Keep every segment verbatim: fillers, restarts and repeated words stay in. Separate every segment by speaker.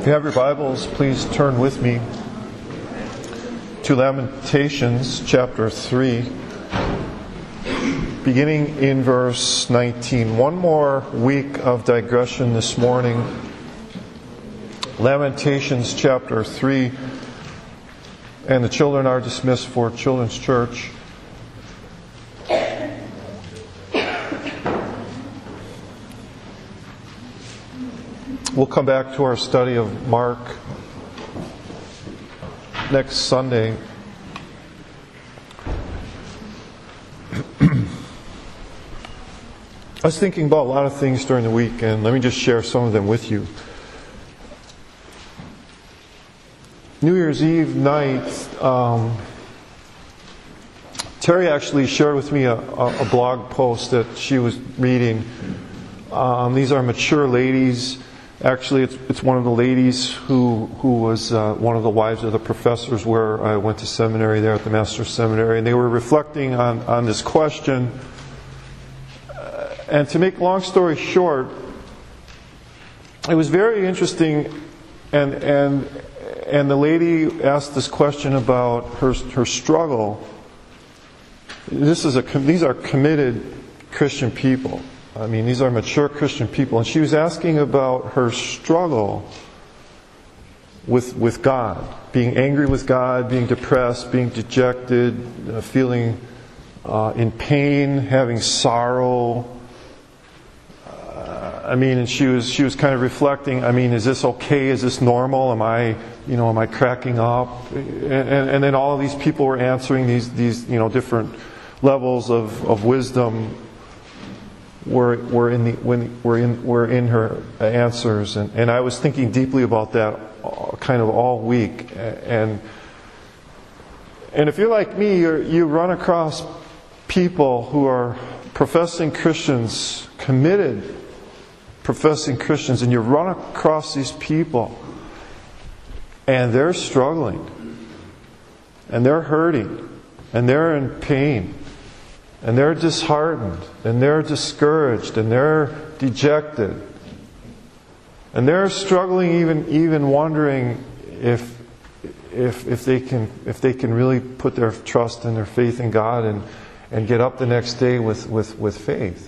Speaker 1: If you have your Bibles, please turn with me to Lamentations chapter three, beginning in verse nineteen. One more week of digression this morning. Lamentations chapter three, and the children are dismissed for Children's Church. We'll come back to our study of Mark next Sunday. I was thinking about a lot of things during the week, and let me just share some of them with you. New Year's Eve night, um, Terry actually shared with me a, a, a blog post that she was reading. Um, these are mature ladies. Actually, it's it's one of the ladies who who was uh, one of the wives of the professors where I went to seminary there at the Master's Seminary, and they were reflecting on, on this question. Uh, and to make a long story short, it was very interesting, and and and the lady asked this question about her her struggle. This is a these are committed Christian people. I mean, these are mature Christian people. And she was asking about her struggle with with God. Being angry with God, being depressed, being dejected, uh, feeling uh, in pain, having sorrow. Uh, I mean, and she was she was kind of reflecting, I mean, is this okay? Is this normal? Am I, you know, am I cracking up? And, and, and then all of these people were answering these, these you know, different levels of, of wisdom. Were were in the when were in were in her answers, and, and I was thinking deeply about that kind of all week. And and if you're like me, you you run across people who are professing Christians, committed professing Christians, and you run across these people, and they're struggling, and they're hurting, and they're in pain. And they're disheartened, and they're discouraged, and they're dejected. And they're struggling, even even wondering if if if they can if they can really put their trust and their faith in God and, and get up the next day with, with, with faith.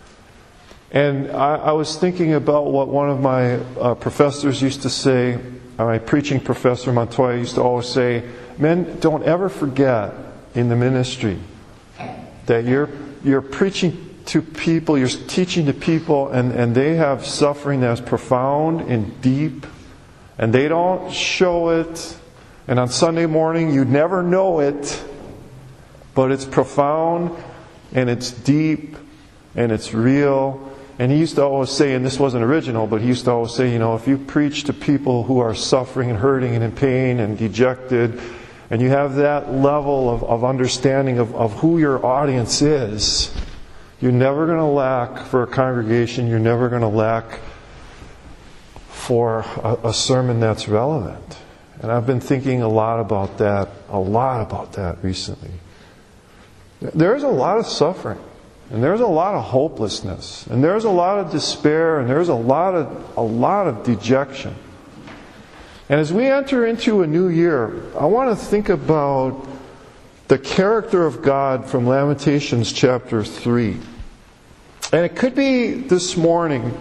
Speaker 1: And I, I was thinking about what one of my uh, professors used to say, my preaching professor Montoya used to always say, men, don't ever forget in the ministry that you're you're preaching to people, you're teaching to people, and, and they have suffering that's profound and deep, and they don't show it. And on Sunday morning, you never know it, but it's profound, and it's deep, and it's real. And he used to always say, and this wasn't original, but he used to always say, you know, if you preach to people who are suffering and hurting and in pain and dejected, and you have that level of, of understanding of, of who your audience is, you're never going to lack for a congregation, you're never going to lack for a, a sermon that's relevant. And I've been thinking a lot about that, a lot about that recently. There's a lot of suffering, and there's a lot of hopelessness, and there's a lot of despair, and there's a lot of a lot of dejection. And as we enter into a new year, I want to think about the character of God from Lamentations chapter three. And it could be this morning,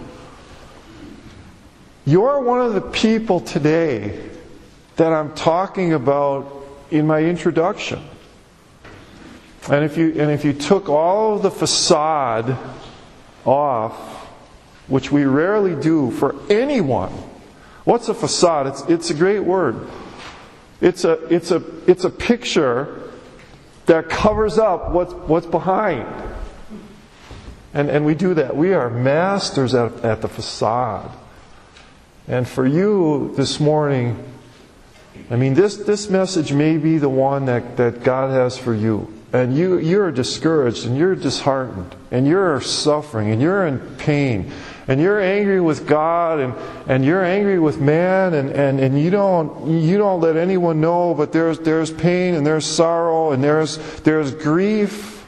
Speaker 1: you're one of the people today that I'm talking about in my introduction. And if you and if you took all of the facade off, which we rarely do for anyone. What's a facade? It's it's a great word. It's a it's a it's a picture that covers up what's what's behind. And and we do that. We are masters at, at the facade. And for you this morning, I mean this this message may be the one that, that God has for you. And you you're discouraged, and you're disheartened, and you're suffering, and you're in pain. And you're angry with God, and, and you're angry with man, and, and, and you don't you don't let anyone know, but there's there's pain and there's sorrow and there's there's grief.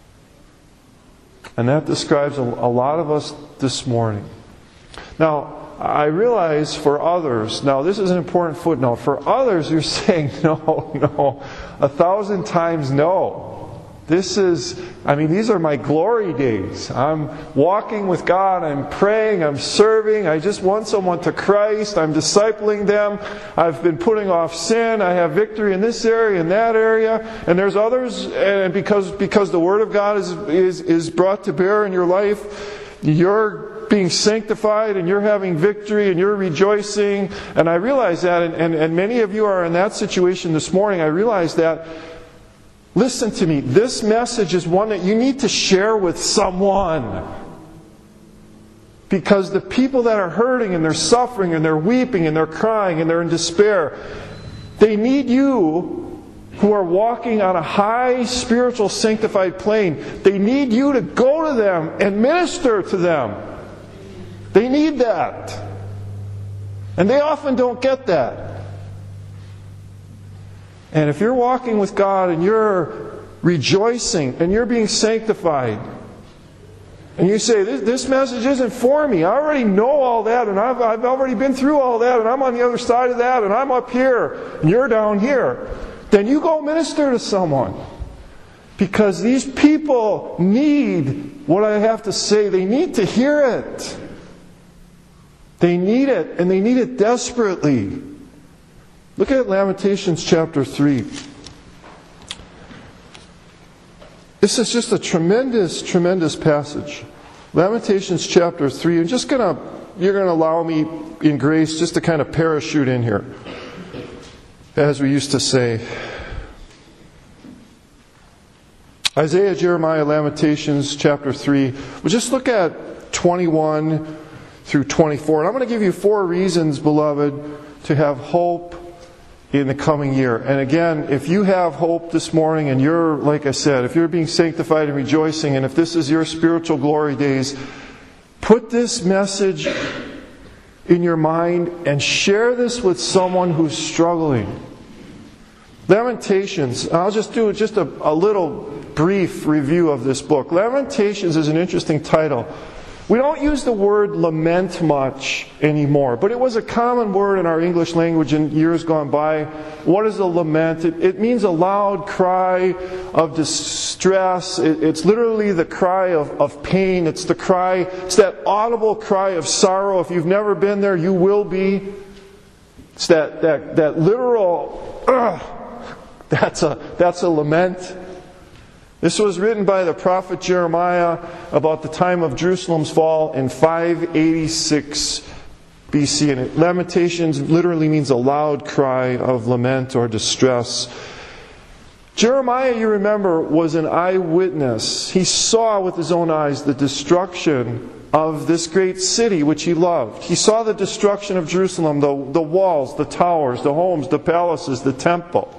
Speaker 1: And that describes a, a lot of us this morning. Now, I realize for others, now this is an important footnote, for others you're saying no, no, a thousand times no. This is, I mean, these are my glory days. I'm walking with God, I'm praying, I'm serving, I just want someone to Christ, I'm discipling them, I've been putting off sin, I have victory in this area, in that area, and there's others, and because because the Word of God is is, is brought to bear in your life, you're being sanctified and you're having victory and you're rejoicing, and I realize that, and, and, and many of you are in that situation this morning. I realize that. Listen to me, this message is one that you need to share with someone. Because the people that are hurting and they're suffering and they're weeping and they're crying and they're in despair, they need you who are walking on a high spiritual sanctified plane. They need you to go to them and minister to them. They need that. And they often don't get that. And if you're walking with God and you're rejoicing and you're being sanctified, and you say, this, this message isn't for me, I already know all that, and I've, I've already been through all that, and I'm on the other side of that, and I'm up here, and you're down here, then you go minister to someone. Because these people need what I have to say. They need to hear it. They need it, and they need it desperately. Look at Lamentations chapter three. This is just a tremendous, tremendous passage. Lamentations chapter three. I'm just gonna, you're gonna allow me in grace just to kind of parachute in here, as we used to say. Isaiah, Jeremiah, Lamentations chapter three. We'll just look at twenty-one through twenty-four. And I'm going to give you four reasons, beloved, to have hope in the coming year. And again, if you have hope this morning and you're, like I said, if you're being sanctified and rejoicing, and if this is your spiritual glory days, put this message in your mind and share this with someone who's struggling. Lamentations, I'll just do just a, a little brief review of this book. Lamentations is an interesting title. We don't use the word lament much anymore, but it was a common word in our English language in years gone by. What is a lament? It, it means a loud cry of distress. It, it's literally the cry of, of pain. It's the cry, it's that audible cry of sorrow. If you've never been there, you will be. It's that, that, that literal, ugh, that's a, that's a lament. This was written by the prophet Jeremiah about the time of Jerusalem's fall in five eighty-six B C. And it, Lamentations literally means a loud cry of lament or distress. Jeremiah, you remember, was an eyewitness. He saw with his own eyes the destruction of this great city which he loved. He saw the destruction of Jerusalem, the, the walls, the towers, the homes, the palaces, the temple.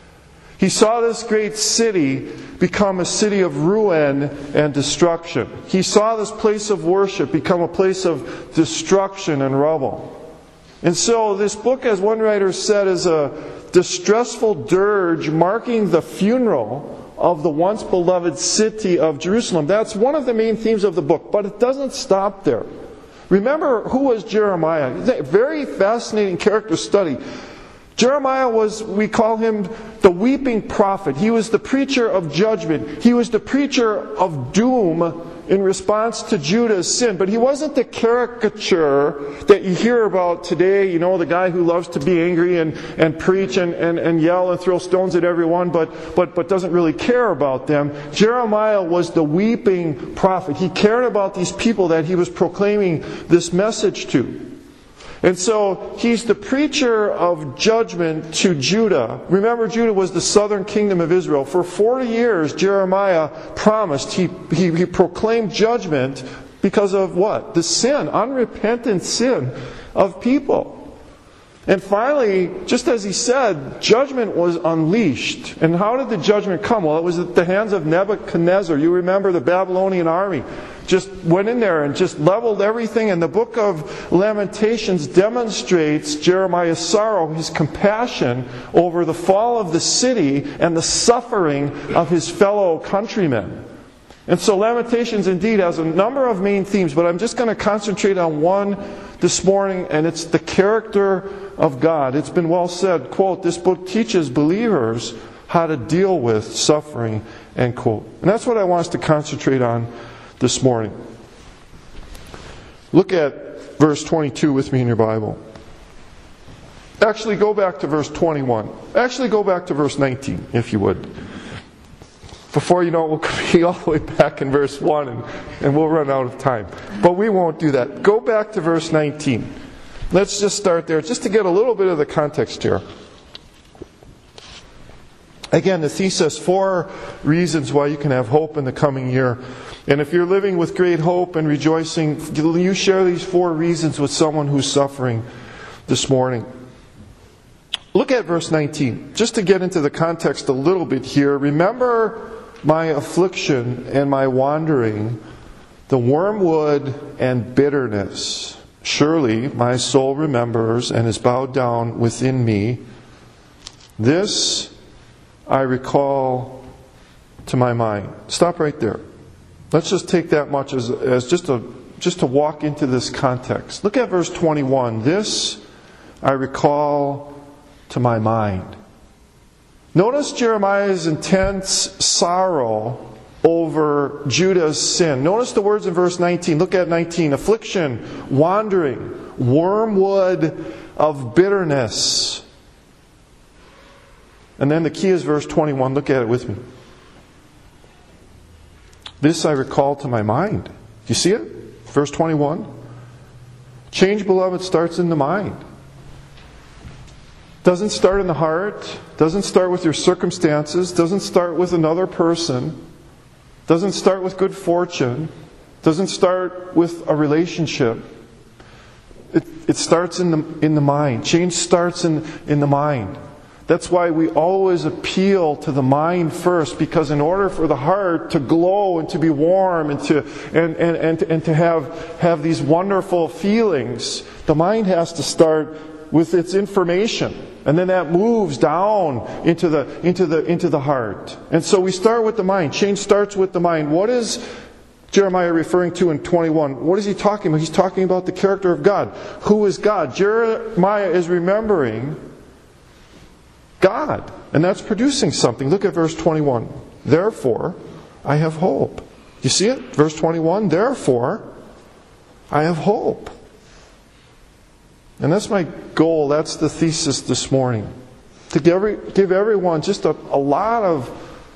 Speaker 1: He saw this great city become a city of ruin and destruction. He saw this place of worship become a place of destruction and rubble. And so this book, as one writer said, is a distressful dirge marking the funeral of the once beloved city of Jerusalem. That's one of the main themes of the book, but it doesn't stop there. Remember, who was Jeremiah? A very fascinating character study. Jeremiah was, we call him the weeping prophet. He was the preacher of judgment. He was the preacher of doom in response to Judah's sin. But he wasn't the caricature that you hear about today, you know, the guy who loves to be angry and, and preach and, and, and yell and throw stones at everyone, but, but, but doesn't really care about them. Jeremiah was the weeping prophet. He cared about these people that he was proclaiming this message to. And so he's the preacher of judgment to Judah. Remember, Judah was the southern kingdom of Israel. For forty years, Jeremiah promised, he, he, he proclaimed judgment because of what? The sin, unrepentant sin of people. And finally, just as he said, judgment was unleashed. And how did the judgment come? Well, it was at the hands of Nebuchadnezzar. You remember the Babylonian army just went in there and just leveled everything. And the book of Lamentations demonstrates Jeremiah's sorrow, his compassion over the fall of the city and the suffering of his fellow countrymen. And so Lamentations indeed has a number of main themes, but I'm just going to concentrate on one this morning, and it's the character of God. It's been well said, quote, "This book teaches believers how to deal with suffering," end quote. And that's what I want us to concentrate on this morning. Look at verse twenty-two with me in your Bible. Actually, go back to verse twenty-one. Actually, go back to verse nineteen, if you would. Before you know it, we'll be all the way back in verse one, and, and we'll run out of time. But we won't do that. Go back to verse nineteen. Let's just start there, just to get a little bit of the context here. Again, the thesis, four reasons why you can have hope in the coming year. And if you're living with great hope and rejoicing, you share these four reasons with someone who's suffering this morning. Look at verse nineteen. Just to get into the context a little bit here. "Remember my affliction and my wandering, the wormwood and bitterness. Surely my soul remembers and is bowed down within me. This I recall to my mind." Stop right there. Let's just take that much as, as just a just to walk into this context. Look at verse twenty-one. "This I recall to my mind." Notice Jeremiah's intense sorrow over Judah's sin. Notice the words in verse nineteen. Look at nineteen. "Affliction, wandering, wormwood of bitterness." And then the key is verse twenty-one. Look at it with me. "This I recall to my mind." Do you see it? Verse twenty-one. Change, beloved, starts in the mind. Doesn't start in the heart. Doesn't start with your circumstances. Doesn't start with another person. Doesn't start with good fortune. Doesn't start with a relationship. It, it starts in the in the mind. Change starts in, in the mind. That's why we always appeal to the mind first, because in order for the heart to glow and to be warm and to and, and, and, and to have, have these wonderful feelings, the mind has to start with its information. And then that moves down into the into the into the heart. And so we start with the mind. Change starts with the mind. What is Jeremiah referring to in twenty-one? What is he talking about? He's talking about the character of God. Who is God? Jeremiah is remembering God. And that's producing something. Look at verse twenty-one. "Therefore, I have hope." You see it? Verse twenty-one. "Therefore, I have hope." And that's my goal. That's the thesis this morning. To give, every, give everyone just a, a lot of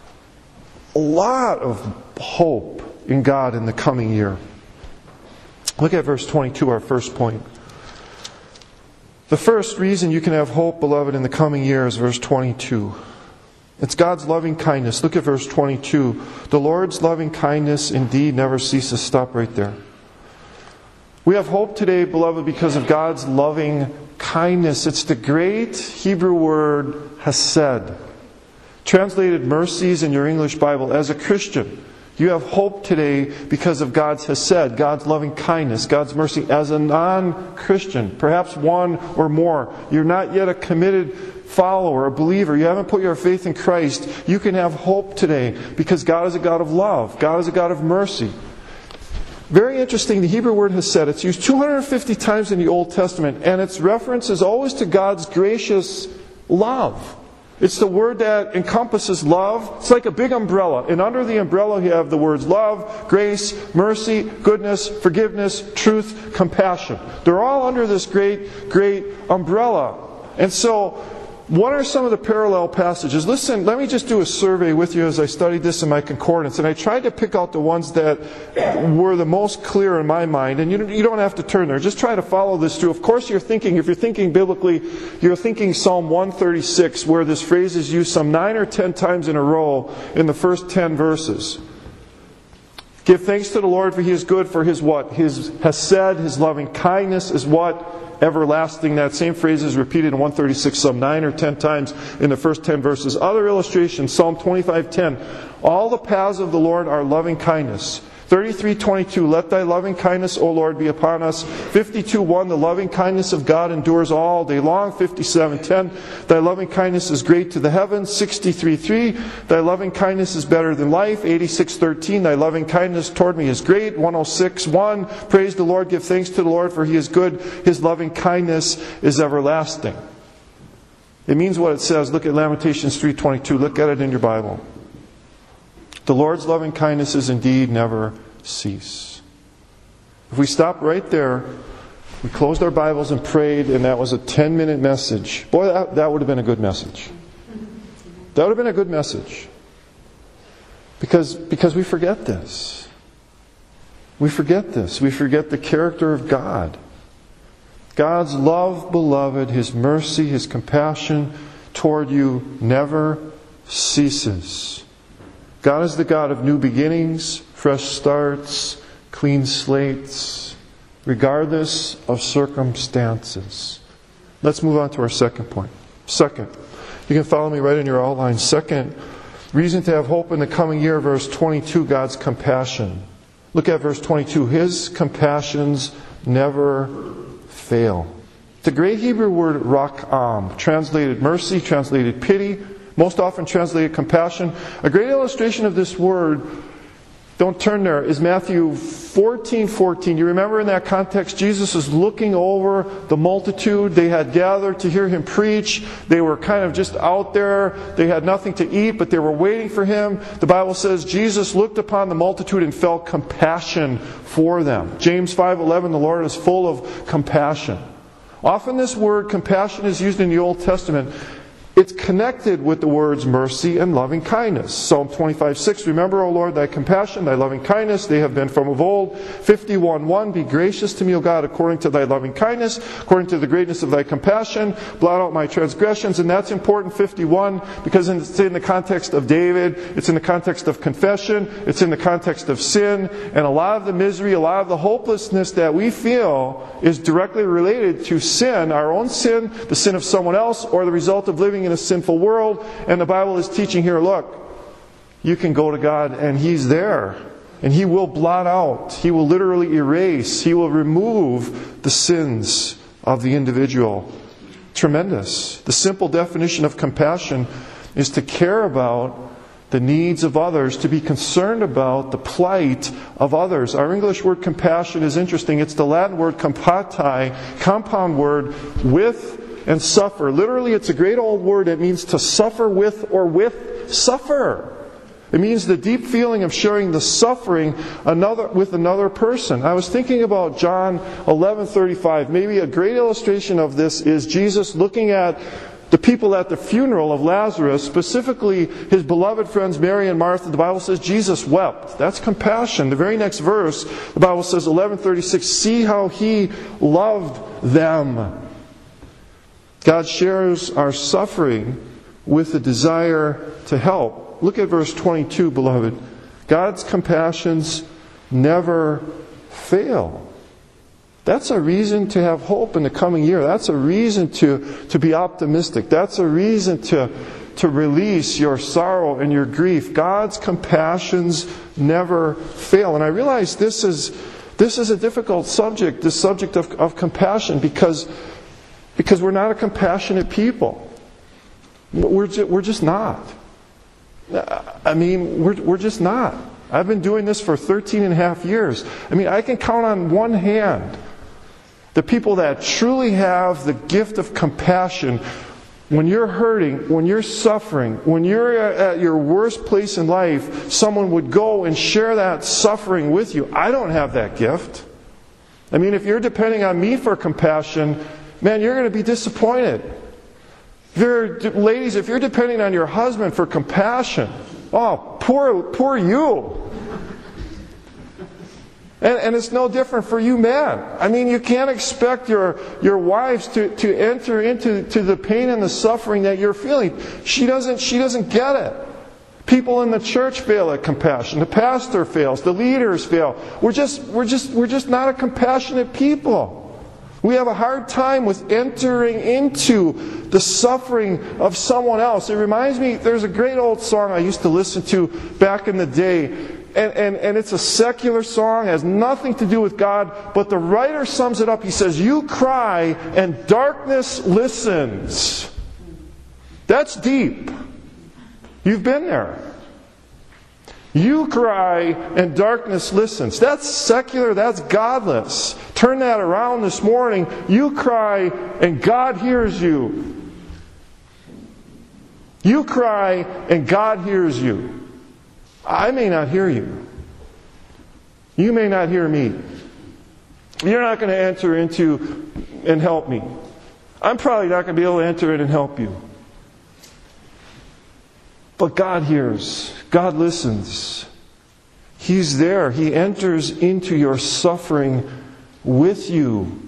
Speaker 1: a lot of hope in God in the coming year. Look at verse twenty-two, our first point. The first reason you can have hope, beloved, in the coming year is verse twenty-two. It's God's loving kindness. Look at verse twenty-two. "The Lord's loving kindness indeed never ceases." Stop right there. We have hope today, beloved, because of God's loving kindness. It's the great Hebrew word hesed. Translated mercies in your English Bible. As a Christian, you have hope today because of God's hesed, God's loving kindness, God's mercy. As a non-Christian, perhaps one or more, you're not yet a committed follower, a believer, you haven't put your faith in Christ, you can have hope today because God is a God of love. God is a God of mercy. Very interesting, the Hebrew word hesed, it's used two hundred fifty times in the Old Testament, and its reference is always to God's gracious love. It's the word that encompasses love. It's like a big umbrella. And under the umbrella you have the words love, grace, mercy, goodness, forgiveness, truth, compassion. They're all under this great, great umbrella. And so, what are some of the parallel passages? Listen, let me just do a survey with you as I studied this in my concordance. And I tried to pick out the ones that were the most clear in my mind. And you, you don't have to turn there. Just try to follow this through. Of course, you're thinking, if you're thinking biblically, you're thinking Psalm one thirty-six, where this phrase is used some nine or ten times in a row in the first ten verses. Give thanks to the Lord, for He is good, for His what? His hesed, His loving kindness is what? Everlasting. That same phrase is repeated in one thirty-six some nine or ten times in the first ten verses. Other illustrations, Psalm twenty-five ten. All the paths of the Lord are loving kindness. thirty-three twenty-two, let thy loving kindness, O Lord, be upon us. fifty-two one, the loving kindness of God endures all day long. fifty-seven ten, thy loving kindness is great to the heavens. sixty-three three, thy loving kindness is better than life. eighty-six thirteen, thy loving kindness toward me is great. one oh six one, praise the Lord, give thanks to the Lord, for he is good. His loving kindness is everlasting. It means what it says. Look at Lamentations three twenty-two. Look at it in your Bible. The Lord's loving kindnesses indeed never cease. If we stopped right there, we closed our Bibles and prayed, and that was a ten-minute message. Boy, that, that would have been a good message. That would have been a good message. Because, because we forget this. We forget this. We forget the character of God. God's love, beloved, His mercy, His compassion toward you never ceases. God is the God of new beginnings, fresh starts, clean slates, regardless of circumstances. Let's move on to our second point. Second, you can follow me right in your outline. Second, reason to have hope in the coming year, verse twenty-two, God's compassion. Look at verse twenty-two. His compassions never fail. The great Hebrew word rakam, translated mercy, translated pity, most often translated compassion. A great illustration of this word, don't turn there, is Matthew fourteen fourteen. You remember in that context, Jesus is looking over the multitude. They had gathered to hear Him preach. They were kind of just out there. They had nothing to eat, but they were waiting for Him. The Bible says Jesus looked upon the multitude and felt compassion for them. James five eleven, the Lord is full of compassion. Often this word compassion is used in the Old Testament. It's connected with the words mercy and loving kindness. Psalm twenty-five six, remember, O Lord, thy compassion, thy loving kindness, they have been from of old. fifty-one one, be gracious to me, O God, according to thy loving kindness, according to the greatness of thy compassion, blot out my transgressions. And that's important, fifty-one, because it's in the context of David, it's in the context of confession, it's in the context of sin, and a lot of the misery, a lot of the hopelessness that we feel is directly related to sin, our own sin, the sin of someone else, or the result of living in a sinful world. And the Bible is teaching here, look, you can go to God and He's there. And He will blot out, He will literally erase, He will remove the sins of the individual. Tremendous. The simple definition of compassion is to care about the needs of others, to be concerned about the plight of others. Our English word compassion is interesting. It's the Latin word compatai, compound word, with and suffer. Literally, it's a great old word. It means to suffer with or with suffer. It means the deep feeling of sharing the suffering another with another person. I was thinking about John eleven thirty-five. Maybe a great illustration of this is Jesus looking at the people at the funeral of Lazarus, specifically his beloved friends Mary and Martha. The Bible says Jesus wept. That's compassion. The very next verse, the Bible says eleven thirty-six, see how He loved them. God shares our suffering with a desire to help. Look at verse twenty-two, beloved. God's compassions never fail. That's a reason to have hope in the coming year. That's a reason to, to be optimistic. That's a reason to, to release your sorrow and your grief. God's compassions never fail. And I realize this is, this is a difficult subject, this subject of, of compassion, because Because we're not a compassionate people. We're just, we're just not. I mean, we're, we're just not. I've been doing this for thirteen and a half years. I mean, I can count on one hand the people that truly have the gift of compassion. When you're hurting, when you're suffering, when you're at your worst place in life, someone would go and share that suffering with you. I don't have that gift. I mean, if you're depending on me for compassion, man, you're going to be disappointed. If you're, ladies, if you're depending on your husband for compassion, oh, poor, poor you. And, and it's no different for you men. I mean, you can't expect your, your wives to, to enter into to the pain and the suffering that you're feeling. She doesn't, she doesn't get it. People in the church fail at compassion. The pastor fails. The leaders fail. We're just, we're just, we're just not a compassionate people. We have a hard time with entering into the suffering of someone else. It reminds me, there's a great old song I used to listen to back in the day. and, and, and it's a secular song, has nothing to do with God, but the writer sums it up. He says, you cry and darkness listens. That's deep. You've been there. You cry and darkness listens. That's secular, that's godless. Turn that around this morning. You cry and God hears you. You cry and God hears you. I may not hear you. You may not hear me. You're not going to enter into and help me. I'm probably not going to be able to enter in and help you. But God hears. God listens. He's there. He enters into your suffering with you.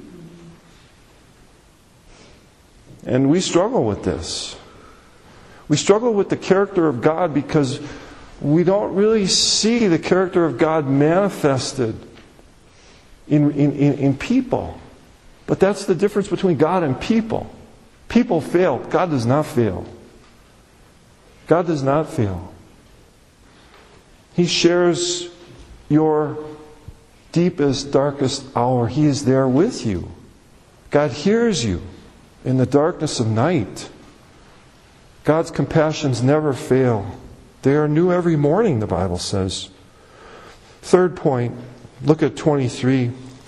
Speaker 1: And we struggle with this. We struggle with the character of God because we don't really see the character of God manifested in, in, in, in people. But that's the difference between God and people. People fail. God does not fail. God does not fail. He shares your deepest, darkest hour. He is there with you. God hears you in the darkness of night. God's compassions never fail. They are new every morning, the Bible says. Third point, look at twenty-three.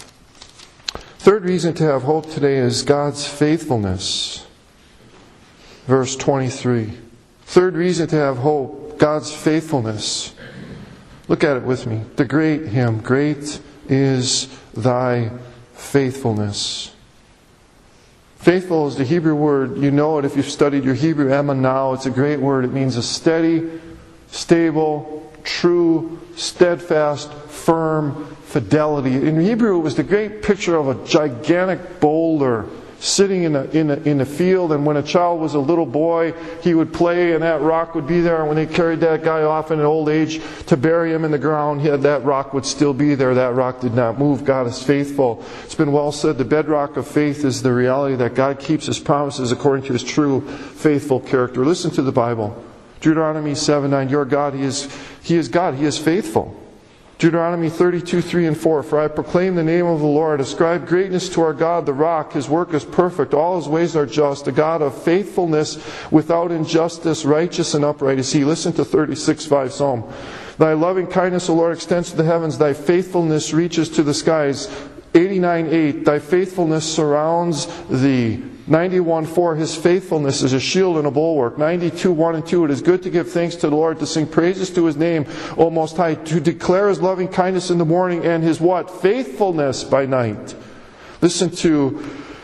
Speaker 1: Third reason to have hope today is God's faithfulness. Verse twenty-three. Third reason to have hope, God's faithfulness. Look at it with me. The great hymn, great is thy faithfulness. Faithful is the Hebrew word. You know it if you've studied your Hebrew, emanao. It's a great word. It means a steady, stable, true, steadfast, firm fidelity. In Hebrew, it was the great picture of a gigantic boulder sitting in a, in, a, in a field, and when a child was a little boy, he would play and that rock would be there, and when they carried that guy off in an old age to bury him in the ground, he had, that rock would still be there. That rock did not move. God is faithful. It's been well said, the bedrock of faith is the reality that God keeps His promises according to His true, faithful character. Listen to the Bible. Deuteronomy seven nine, your God, He is, He is God, He is faithful. Deuteronomy thirty-two three and four, for I proclaim the name of the Lord, ascribe greatness to our God, the rock, His work is perfect, all His ways are just, a God of faithfulness, without injustice, righteous and upright is He. Listen to thirty-six five Psalm. Thy loving kindness, O Lord, extends to the heavens, thy faithfulness reaches to the skies. eighty-nine eight, thy faithfulness surrounds thee. ninety-one four, His faithfulness is a shield and a bulwark. ninety-two one and two, it is good to give thanks to the Lord, to sing praises to His name, O Most High, to declare His loving kindness in the morning and His what? Faithfulness by night. Listen to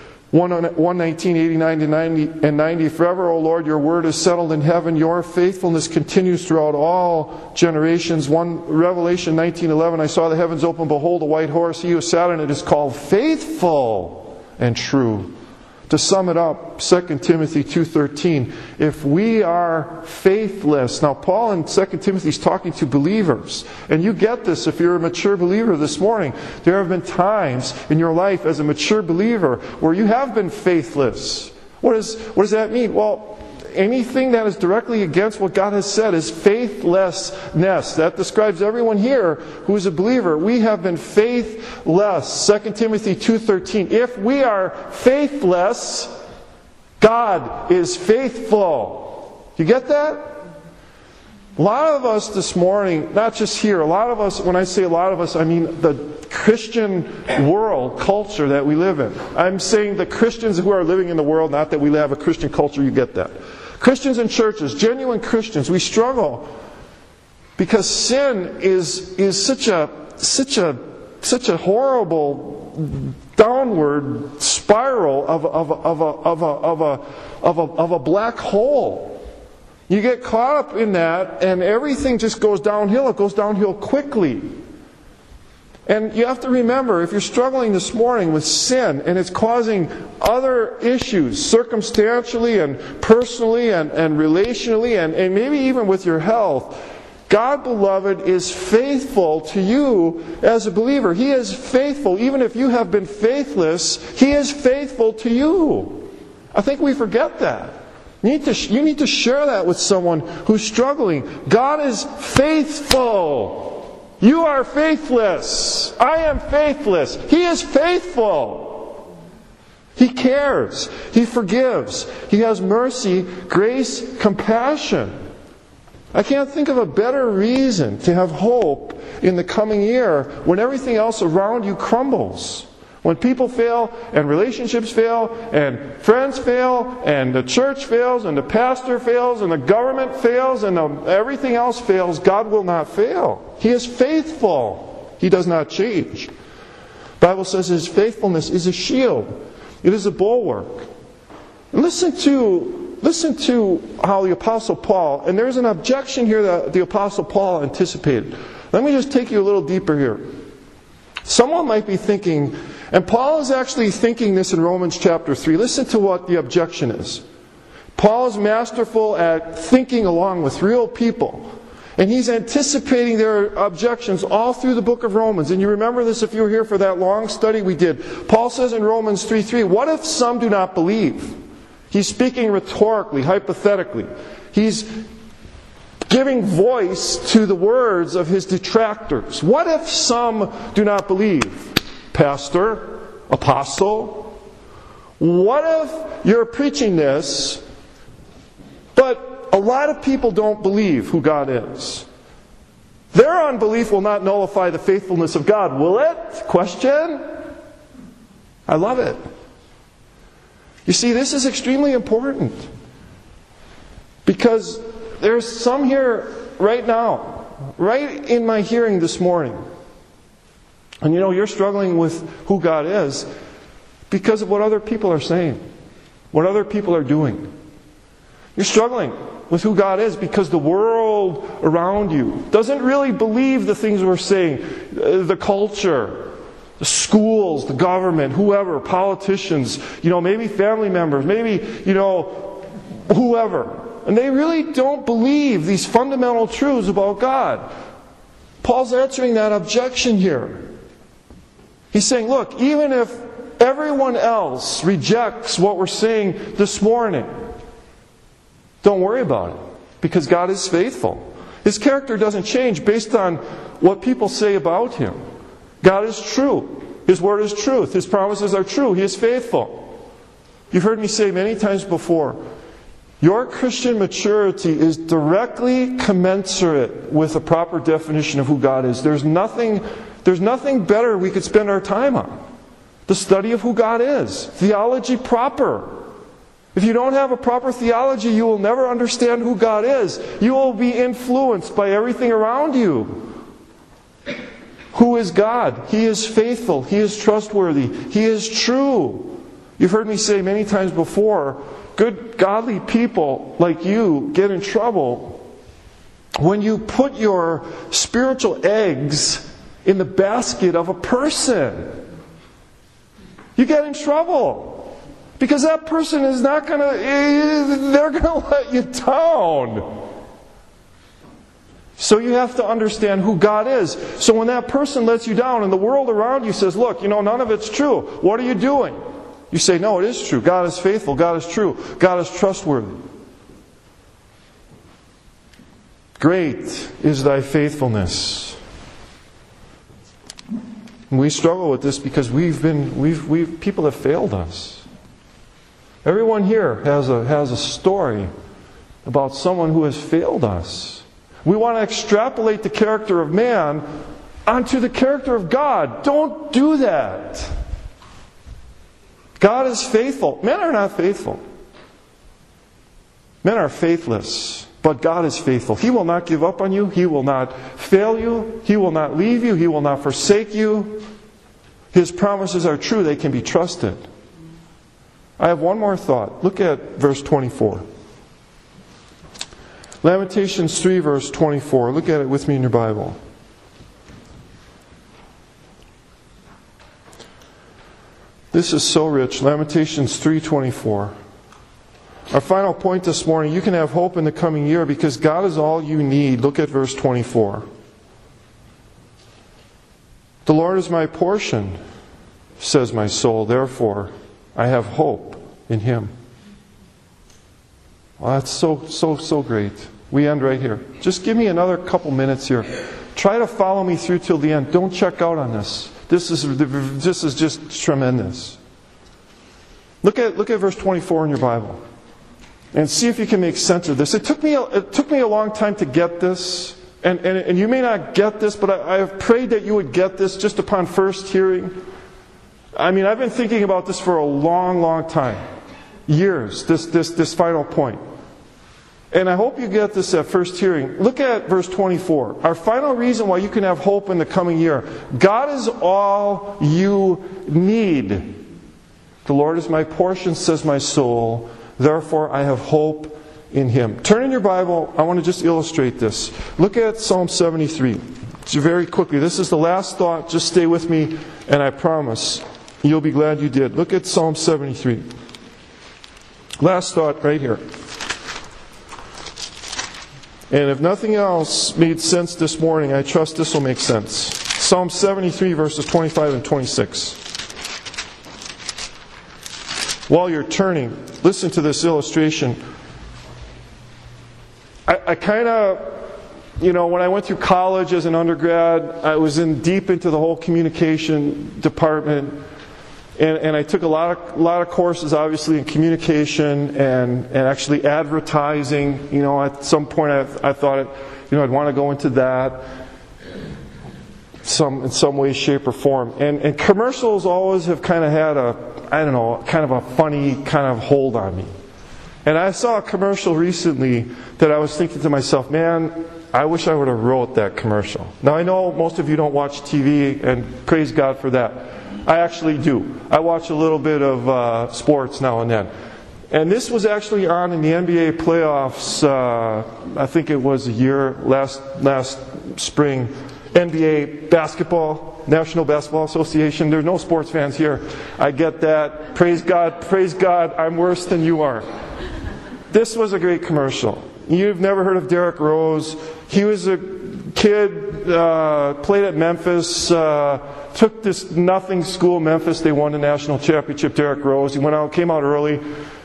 Speaker 1: one nineteen, eighty-nine to ninety and ninety. Forever, O Lord, your word is settled in heaven. Your faithfulness continues throughout all generations. One Revelation nineteen eleven, I saw the heavens open, behold a white horse. He who sat on it is called Faithful and True. To sum it up, Second Timothy two thirteen, if we are faithless. Now Paul in Second Timothy is talking to believers. And you get this if you're a mature believer this morning. There have been times in your life as a mature believer where you have been faithless. What, is, what does that mean? Well, anything that is directly against what God has said is faithlessness. That describes everyone here who is a believer. We have been faithless. Second Timothy two thirteen. If we are faithless, God is faithful. You get that? A lot of us this morning, not just here, a lot of us, when I say a lot of us, I mean the Christian world, culture that we live in. I'm saying the Christians who are living in the world, not that we have a Christian culture, you get that. Christians in churches, genuine Christians, we struggle because sin is is such a such a such a horrible downward spiral of of of a of a of a of a, of a black hole. You get caught up in that, and everything just goes downhill. It goes downhill quickly. And you have to remember, if you're struggling this morning with sin and it's causing other issues, circumstantially and personally and, and relationally and, and maybe even with your health, God, beloved, is faithful to you as a believer. He is faithful. Even if you have been faithless, He is faithful to you. I think we forget that. You need to, you need to share that with someone who's struggling. God is faithful. You are faithless. I am faithless. He is faithful. He cares. He forgives. He has mercy, grace, compassion. I can't think of a better reason to have hope in the coming year when everything else around you crumbles. When people fail, and relationships fail, and friends fail, and the church fails, and the pastor fails, and the government fails, and the, everything else fails, God will not fail. He is faithful. He does not change. The Bible says His faithfulness is a shield. It is a bulwark. Listen to, listen to how the Apostle Paul, and there's an objection here that the Apostle Paul anticipated. Let me just take you a little deeper here. Someone might be thinking, and Paul is actually thinking this in Romans chapter three. Listen to what the objection is. Paul is masterful at thinking along with real people. And he's anticipating their objections all through the book of Romans. And you remember this if you were here for that long study we did. Paul says in Romans three three, what if some do not believe? He's speaking rhetorically, hypothetically. He's giving voice to the words of his detractors. What if some do not believe? Pastor, apostle, what if you're preaching this, but a lot of people don't believe who God is? Their unbelief will not nullify the faithfulness of God, will it? Question? I love it. You see, this is extremely important. Because there's some here right now, right in my hearing this morning. And you know, you're struggling with who God is because of what other people are saying, what other people are doing. You're struggling with who God is because the world around you doesn't really believe the things we're saying. The culture, the schools, the government, whoever, politicians, you know, maybe family members, maybe, you know, whoever. And they really don't believe these fundamental truths about God. Paul's answering that objection here. He's saying, look, even if everyone else rejects what we're saying this morning, don't worry about it, because God is faithful. His character doesn't change based on what people say about Him. God is true. His word is truth. His promises are true. He is faithful. You've heard me say many times before, your Christian maturity is directly commensurate with a proper definition of who God is. There's nothing, there's nothing better we could spend our time on. The study of who God is. Theology proper. If you don't have a proper theology, you will never understand who God is. You will be influenced by everything around you. Who is God? He is faithful. He is trustworthy. He is true. You've heard me say many times before, good, godly people like you get in trouble when you put your spiritual eggs in the basket of a person. You get in trouble. Because that person is not going to, they're going to let you down. So you have to understand who God is. So when that person lets you down and the world around you says, look, you know, none of it's true. What are you doing? You say, no, it is true. God is faithful. God is true. God is trustworthy. Great is thy faithfulness. And we struggle with this because we've been, we've, we've, people have failed us. Everyone here has a, has a story about someone who has failed us. We want to extrapolate the character of man onto the character of God. Don't do that. God is faithful. Men are not faithful. Men are faithless. But God is faithful. He will not give up on you. He will not fail you. He will not leave you. He will not forsake you. His promises are true. They can be trusted. I have one more thought. Look at verse twenty-four. Lamentations three, verse twenty-four. Look at it with me in your Bible. This is so rich. Lamentations three twenty-four. Our final point this morning, you can have hope in the coming year because God is all you need. Look at verse twenty-four. The Lord is my portion, says my soul. Therefore, I have hope in Him. Well, that's so, so, so great. We end right here. Just give me another couple minutes here. Try to follow me through till the end. Don't check out on this. This is this is just tremendous. Look at look at verse twenty-four in your Bible, and see if you can make sense of this. It took me a, it took me a long time to get this, and and, and you may not get this, but I, I have prayed that you would get this just upon first hearing. I mean, I've been thinking about this for a long, long time, years. This this this final point. And I hope you get this at first hearing. Look at verse twenty-four. Our final reason why you can have hope in the coming year. God is all you need. The Lord is my portion, says my soul. Therefore I have hope in Him. Turn in your Bible. I want to just illustrate this. Look at Psalm seventy-three. So very quickly. This is the last thought. Just stay with me, and I promise you'll be glad you did. Look at Psalm seventy-three. Last thought right here. And if nothing else made sense this morning, I trust this will make sense. Psalm seventy-three, verses twenty-five and twenty-six. While you're turning, listen to this illustration. I, I kind of, you know, when I went through college as an undergrad, I was in deep into the whole communication department. And, and I took a lot of a lot of courses, obviously, in communication and, and actually advertising. You know, at some point, I, I thought, it, you know, I'd want to go into that, some in some way, shape, or form. And, and commercials always have kind of had a, I don't know, kind of a funny kind of hold on me. And I saw a commercial recently that I was thinking to myself, man, I wish I would have wrote that commercial. Now I know most of you don't watch T V, and praise God for that. I actually do. I watch a little bit of uh, sports now and then. And this was actually on in the N B A playoffs, uh, I think it was a year, last last spring. N B A basketball, National Basketball Association. There's no sports fans here. I get that. Praise God, praise God, I'm worse than you are. This was a great commercial. You've never heard of Derrick Rose. He was a kid, uh, played at Memphis, uh, took this nothing school, Memphis. They won the national championship, Derrick Rose. He went out, came out early,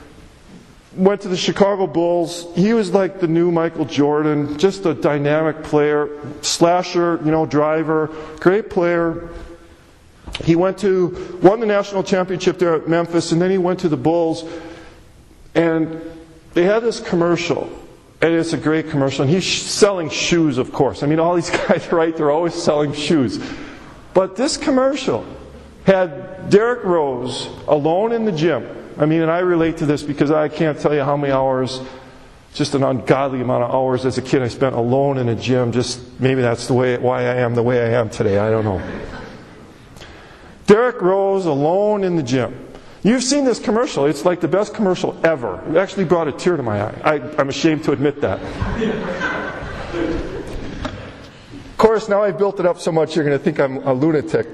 Speaker 1: went to the Chicago Bulls. He was like the new Michael Jordan, just a dynamic player, slasher, you know, driver, great player. He went to, won the national championship there at Memphis, and then he went to the Bulls, and they had this commercial. And it's a great commercial. And he's selling shoes, of course. I mean, all these guys, right, they're always selling shoes. But this commercial had Derrick Rose alone in the gym. I mean, and I relate to this because I can't tell you how many hours, just an ungodly amount of hours as a kid I spent alone in a gym. Just maybe that's the way, why I am the way I am today. I don't know. Derrick Rose alone in the gym. You've seen this commercial. It's like the best commercial ever. It actually brought a tear to my eye. I, I'm ashamed to admit that. Of course, now I've built it up so much you're going to think I'm a lunatic.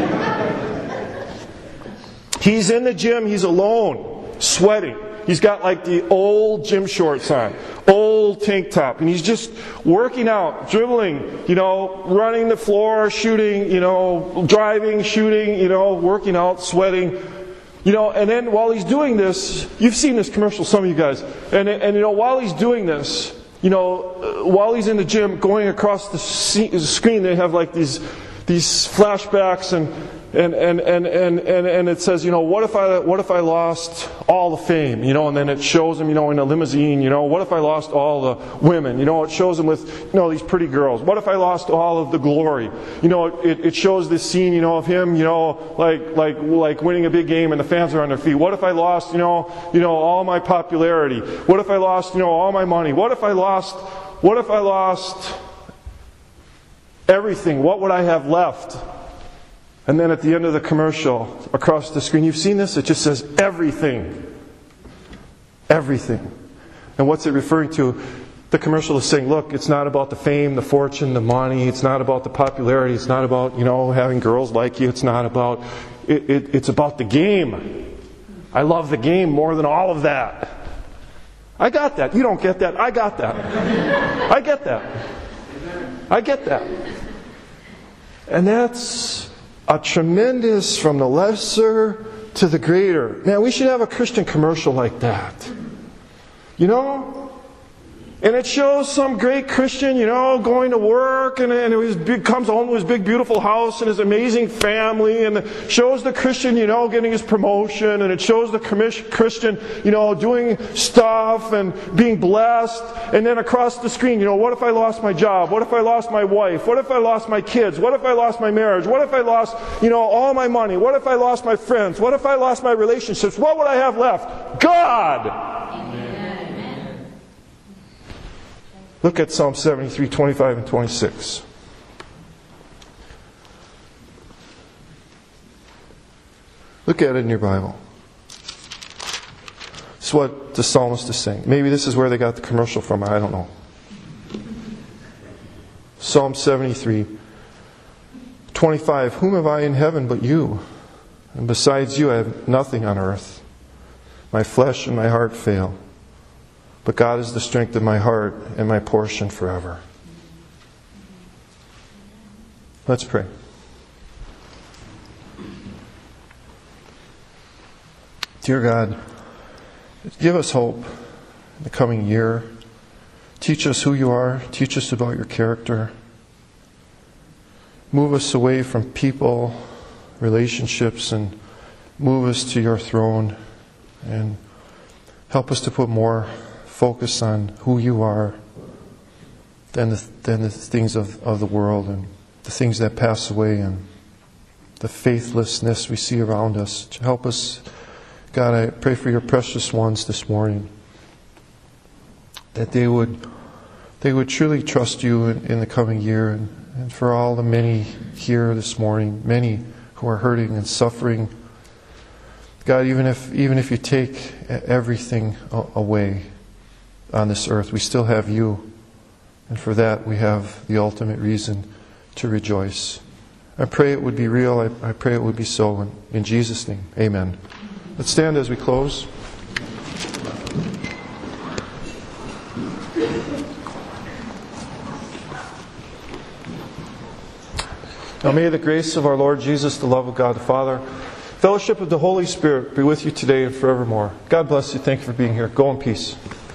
Speaker 1: He's in the gym. He's alone, sweating. He's got like the old gym shorts on, old tank top, and he's just working out, dribbling, you know, running the floor, shooting, you know, driving, shooting, you know, working out, sweating. You know, and then while he's doing this, you've seen this commercial, some of you guys, and, and you know, while he's doing this, you know, while he's in the gym, going across the screen, they have like these these flashbacks, and and and and and and, and it says, you know, what if I what if I lost all the fame, you know, and then it shows him, you know, in a limousine, you know, what if I lost all the women, you know, it shows him with, you know, these pretty girls. What if I lost all of the glory, you know, it, it shows this scene, you know, of him, you know, like like like winning a big game and the fans are on their feet. What if I lost, you know, you know, all my popularity? What if I lost, you know, all my money? What if I lost? What if I lost everything? What would I have left? And then at the end of the commercial, across the screen, you've seen this? It just says everything. Everything. And what's it referring to? The commercial is saying, look, it's not about the fame, the fortune, the money. It's not about the popularity. It's not about, you know, having girls like you. It's not about, it, it, it's about the game. I love the game more than all of that. I got that. You don't get that. I got that. I get that. I get that. And that's a tremendous, from the lesser to the greater. Man, we should have a Christian commercial like that. You know? And it shows some great Christian, you know, going to work, and, and it big, comes home to his big, beautiful house and his amazing family, and it shows the Christian, you know, getting his promotion, and it shows the Christian, you know, doing stuff and being blessed. And then across the screen, you know, what if I lost my job? What if I lost my wife? What if I lost my kids? What if I lost my marriage? What if I lost, you know, all my money? What if I lost my friends? What if I lost my relationships? What would I have left? God! Look at Psalm seventy-three, twenty-five and twenty-six. Look at it in your Bible. It's what the psalmist is saying. Maybe this is where they got the commercial from. I don't know. Psalm seventy-three, twenty-five. Whom have I in heaven but you? And besides you I have nothing on earth. My flesh and my heart fail. But God is the strength of my heart and my portion forever. Let's pray. Dear God, give us hope in the coming year. Teach us who you are. Teach us about your character. Move us away from people, relationships, and move us to your throne. And help us to put more focus on who you are than the, than the things of, of the world and the things that pass away and the faithlessness we see around us. Help us, God, I pray for your precious ones this morning, that they would they would truly trust you in, in the coming year, and, and for all the many here this morning, many who are hurting and suffering. God, even if even if you take everything away on this earth, we still have you. And for that, we have the ultimate reason to rejoice. I pray it would be real. I, I pray it would be so. In, in Jesus' name, amen. Let's stand as we close. Now may the grace of our Lord Jesus, the love of God the Father, fellowship of the Holy Spirit be with you today and forevermore. God bless you. Thank you for being here. Go in peace.